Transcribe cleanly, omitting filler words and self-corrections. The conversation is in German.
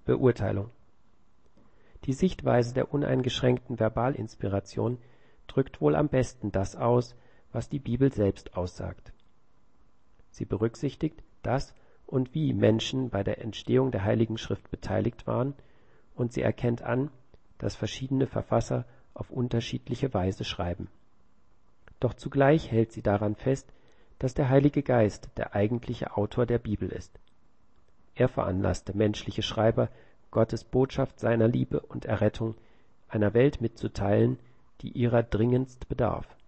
Beurteilung. Die Sichtweise der uneingeschränkten Verbalinspiration drückt wohl am besten das aus, was die Bibel selbst aussagt. Sie berücksichtigt, dass und wie Menschen bei der Entstehung der Heiligen Schrift beteiligt waren, und sie erkennt an, dass verschiedene Verfasser auf unterschiedliche Weise schreiben. Doch zugleich hält sie daran fest, dass der Heilige Geist der eigentliche Autor der Bibel ist. Er veranlasste menschliche Schreiber, Gottes Botschaft seiner Liebe und Errettung einer Welt mitzuteilen, die ihrer dringendst bedarf.